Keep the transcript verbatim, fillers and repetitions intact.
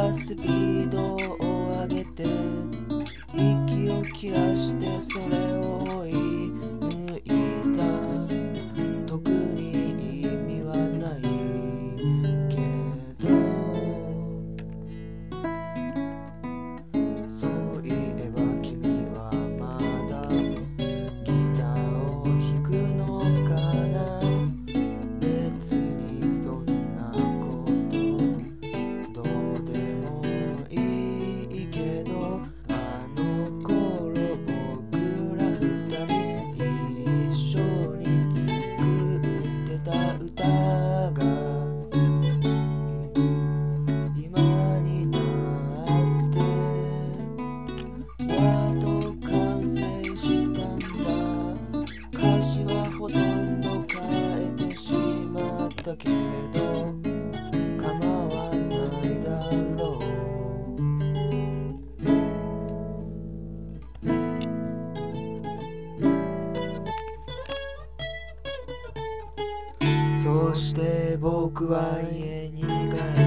はスピードを上げて息を切らしてそれを追い抜いた。特に意味はないけど、そういえば君はまだギターを弾くのかな。別にそんなことどうでもいいけど、あの頃僕ら二人一緒に作ってた歌が今になってやっと完成したんだ。歌詞はほとんど変えてしまったけど構わないだろう。そして僕は家に帰